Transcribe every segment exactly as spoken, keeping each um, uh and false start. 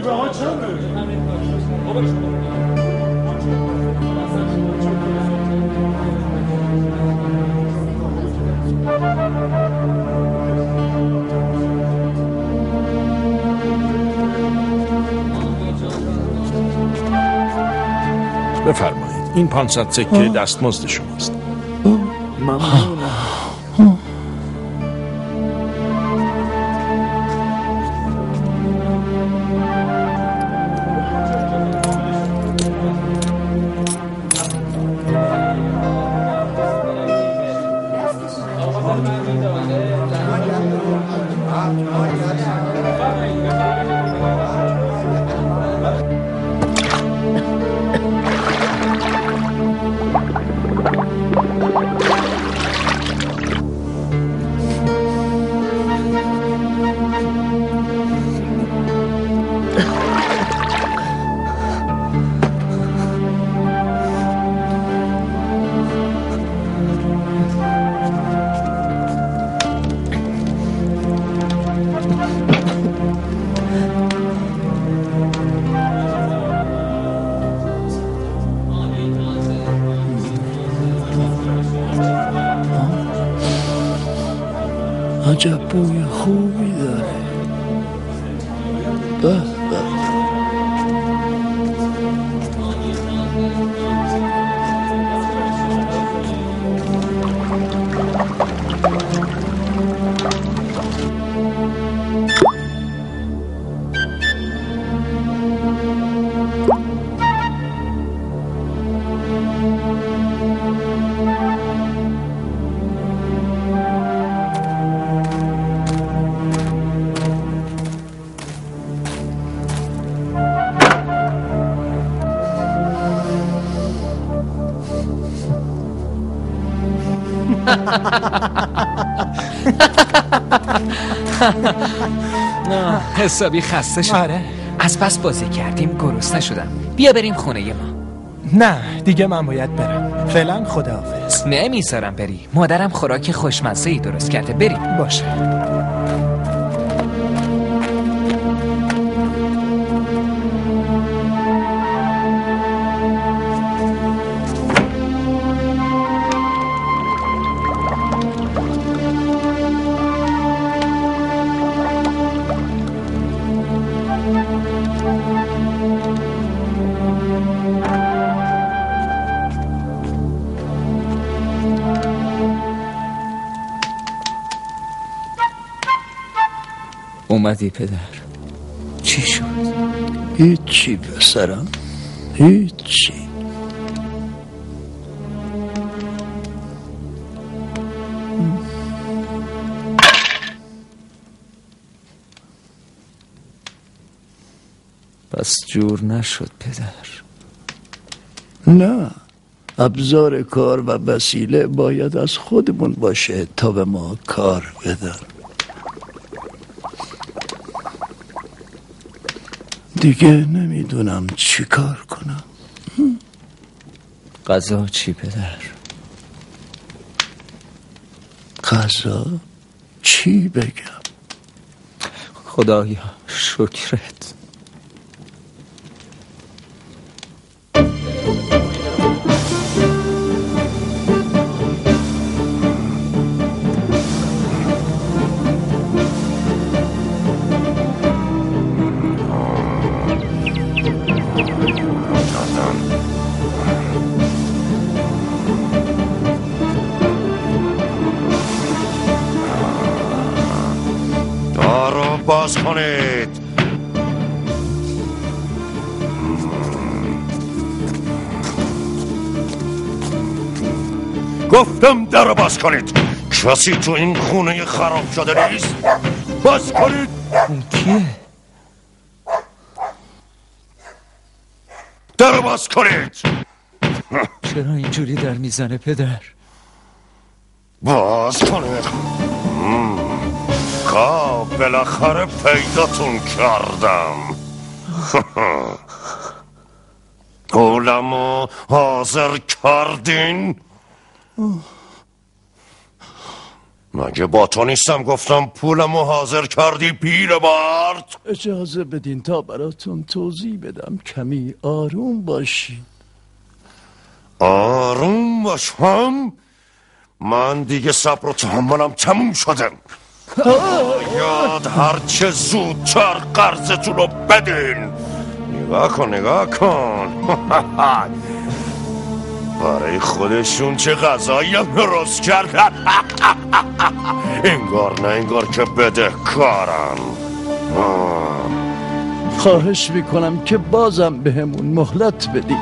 بفرمایید این پانصد سکه دستمزد شماست. ممنونم. عجب بوی خوبی داره. به به. نه حسابی خسته شد. آره. از بس بازی کردیم گرسنه شدم. بیا بریم خونه ما. نه دیگه من باید برم. فعلا خداحافظ. نمیذارم بری. مادرم خوراک خوشمزه ای درست کرده. بریم. باشه. اومدی پدر؟ چی شد؟ هیچی پسرم، هیچی. پس جور نشد پدر؟ نه، ابزار کار و وسیله باید از خودمون باشه تا به ما کار بدن. دیگه نمیدونم چی کار کنم. غذا چی پدر؟ غذا چی بگم؟ خدایا شکرت. باز کنید. گفتم در باز کنید. کسی تو این خونه خراب شده نیست؟ باز کنید. اون کیه؟ در باز کنید. چرا اینجوری در میزنه پدر؟ باز کنید. خب بالاخره پیداتون کردم. علمو حاضر کردین؟ مگه با تو نیستم گفتم پولمو حاضر کردی پیرمرد؟ اجازه بدین تا براتون توضیح بدم، کمی آروم باشین. آروم باشم؟ من دیگه صبر و تحملم تموم شده. باید هرچه زودتر قرضتون رو بدین. نگاه کن نگاه کن. برای خودشون چه غذایی هم درست کردن. انگار نه انگار که بده کارم. خواهش میکنم که بازم به همون مهلت بدی.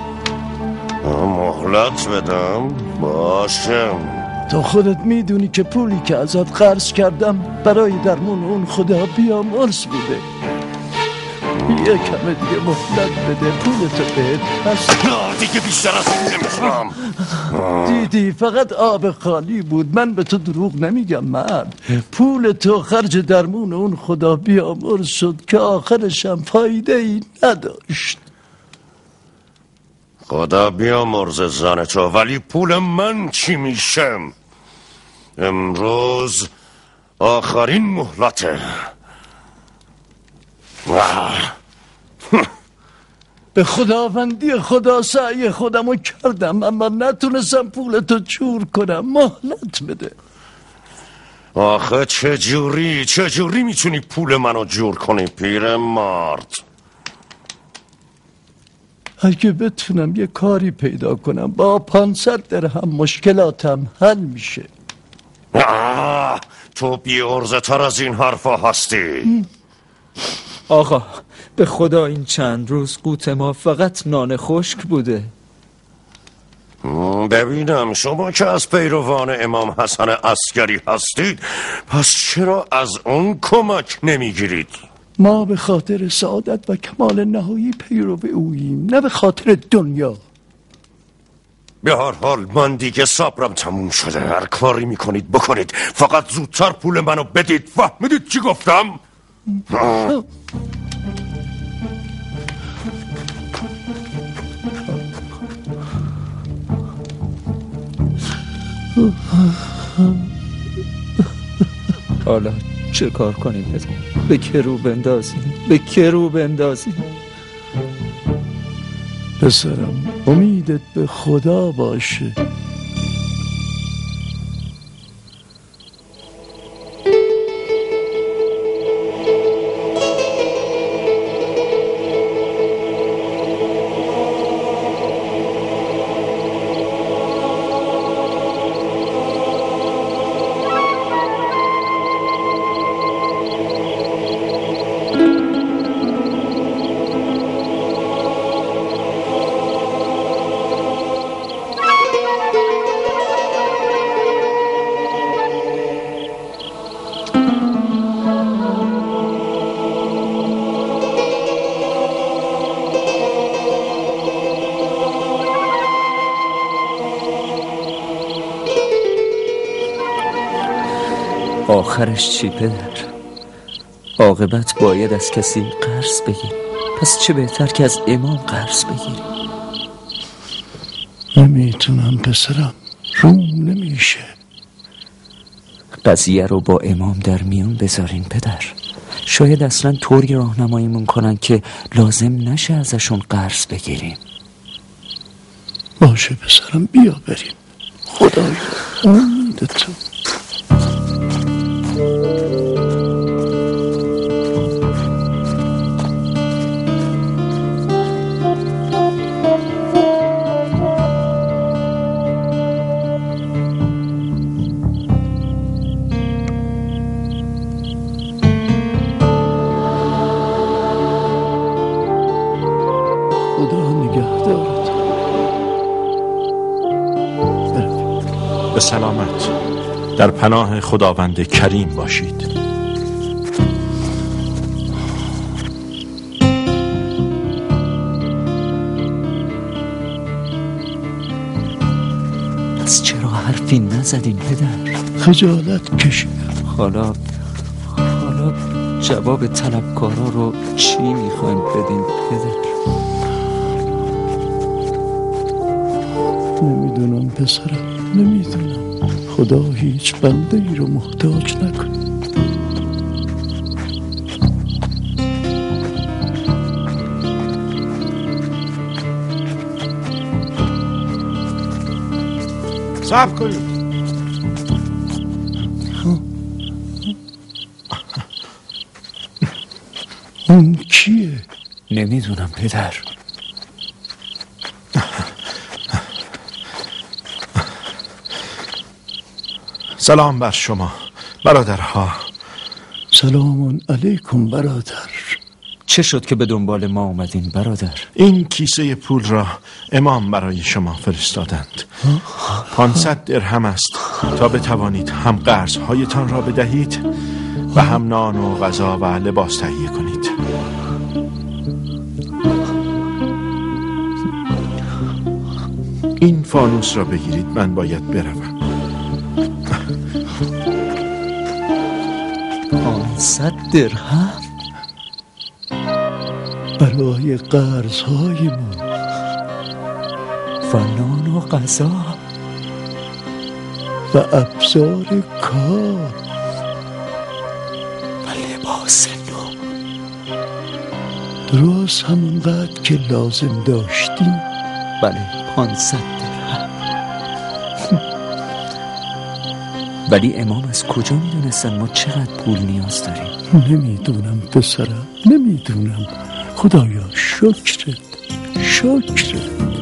مهلت بدم؟ باشه. تو خودت میدونی که پولی که ازت قرض کردم برای درمون اون خدا بیامرز بوده. یه کمه دیگه مهلت بده، پولتو بهت پس. دیگه بیشتر از این نمیتونم. دیدی فقط آب خالی بود. من به تو دروغ نمیگم مرد. پول تو خرج درمون اون خدا بیامرز شد که آخرش هم فایده ای نداشت. خدا بیامرز زن تو، ولی پول من چی میشه؟ امروز آخرین مهلته. به خداوندی خدا سعی خودمو کردم اما نتونستم پولتو جور کنم. مهلت بده. آخه چجوری چجوری میتونی پول منو جور کنی پیرمرد؟ اگه بتونم یه کاری پیدا کنم با پانصد درهم مشکلاتم حل میشه. آه، تو بی عرضه تر از این حرفا هستی. آقا به خدا این چند روز قوت ما فقط نان خشک بوده. ببینم شما که از پیروان امام حسن عسکری هستید، پس چرا از اون کمک نمیگیرید؟ ما به خاطر سعادت و کمال نهایی پیرو اوییم، نه به خاطر دنیا. به هر حال من دیگه صبرم تموم شده. هر کاری میکنید بکنید، فقط زودتر پول منو بدید. فهمیدید چی گفتم؟ حالا چه کار کنیم پدر؟ به که رو بندازیم؟ به که رو بندازیم؟ پسرم امیدت به خدا باشه. آخرش چی پدر؟ عاقبت باید از کسی قرض بگیری. پس چه بهتر که از امام قرض بگیری. نمیتونم پسرم، روم نمیشه. قضیه رو با امام در میون بذارین پدر. شاید اصلا طوری راهنماییمون کنن که لازم نشه ازشون قرض بگیریم. باشه پسرم، بیا بریم. خدایا امیدتو. به سلامت. در پناه خداوند کریم باشید. پس چرا حرفی نزدین پدر؟ خجالت کشیدم. حالا حالا جواب طلبکارا رو چی میخواین بدین پدر؟ نمیدونم پسرم، نمیدونم. خدا هیچ بنده ای رو محتاج نکنه. صبر کنید. اون کیه؟ نمیدونم پدر. سلام بر شما برادرها. سلام علیکم برادر. چه شد که به دنبال ما اومدین برادر؟ این کیسه پول را امام برای شما فرستادند. پانصد درهم است تا بتوانید هم قرض‌هایتان را بدهید و هم نان و غذا و لباس تهیه کنید. این فانوس را بگیرید، من باید بروم. پانصد درهم برای قرض‌هایمون و نان و غذا و ابزار کار و لباس نو. درست همونقدر که لازم داشتیم. بله، پانصد درهم. ولی امام از کجا میدونستن ما چقدر پول نیاز داریم؟ نمیدونم پسرم، نمیدونم. خدایا شکرت، شکرت.